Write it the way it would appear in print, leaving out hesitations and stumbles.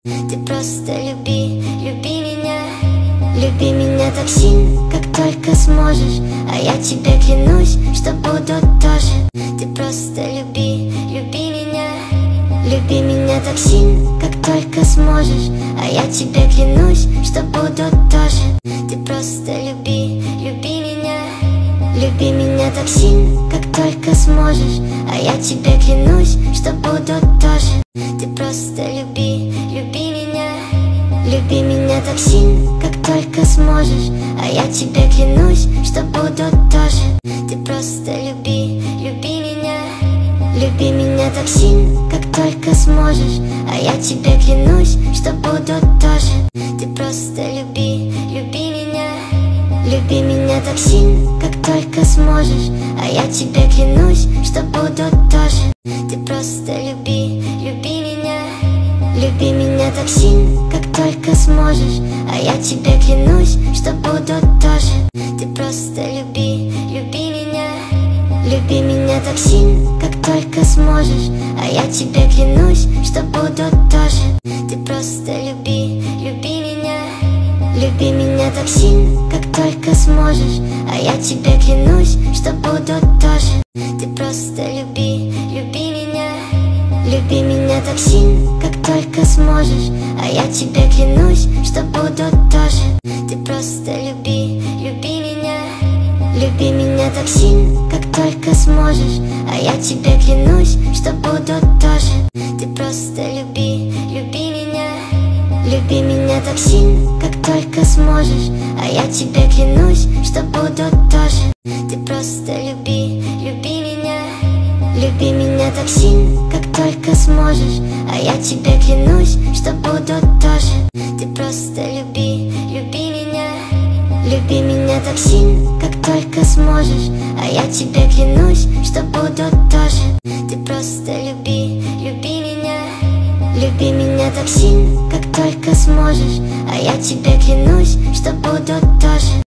Ты просто люби, люби меня так сильно, как только сможешь. А я тебе клянусь, что буду тоже. Ты просто люби меня так сильно, как только сможешь. А я тебе клянусь, что буду тоже. Ты просто люби меня так сильно, как только сможешь. А я тебе клянусь, что буду тоже. Ты просто люби меня так сильно, как только сможешь. А я тебе клянусь, что буду тоже. Ты просто люби меня так сильно, как только сможешь. А я тебе клянусь, что буду тоже. Ты просто люби меня так сильно, как только сможешь. А я тебе клянусь, что буду тоже. Ты просто люби меня так сильно, как только сможешь. А я тебе клянусь, что буду тоже. Ты просто люби меня так сильно, как только сможешь. А я тебе клянусь, что буду тоже. Ты просто люби меня так сильно, как только сможешь. А я тебе клянусь, что буду тоже. Ты просто люби меня так сильно, как только сможешь. А я тебе клянусь, что буду тоже. Ты просто люби меня так сильно, как только сможешь. А я тебе клянусь, что буду тоже. Ты просто люби меня так сильно, как только сможешь. А я тебе клянусь, что буду тоже. Ты просто люби меня так сильно, как только сможешь. А я тебе клянусь, что буду тоже. Ты просто люби меня так сильно, как только сможешь. А я тебе клянусь, что буду тоже. Ты просто люби меня так сильно, как только сможешь. А я тебе клянусь, что буду тоже.